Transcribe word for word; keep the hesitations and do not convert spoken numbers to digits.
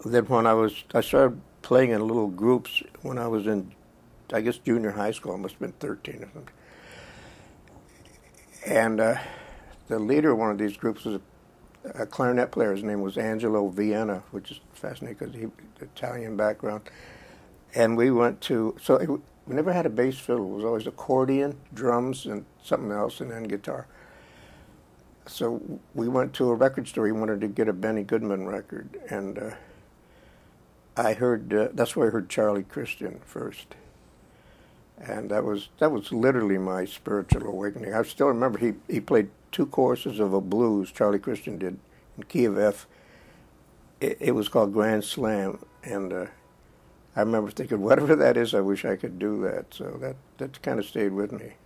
then when I was, I started playing in little groups when I was in, I guess, junior high school. I must have been thirteen or something. And uh, the leader of one of these groups was a, a clarinet player. His name was Angelo Vienna, which is fascinating because he Italian background. And we went to, so it, we never had a bass fiddle. It was always accordion, drums, and something else, and then guitar. So we went to a record store. He wanted to get a Benny Goodman record, and uh, I heard, uh, that's where I heard Charlie Christian first. And that was that was literally my spiritual awakening. I still remember he, he played two choruses of a blues, Charlie Christian did, in key of F. It, it was called Grand Slam, and uh, I remember thinking, whatever that is, I wish I could do that. So that, that kind of stayed with me.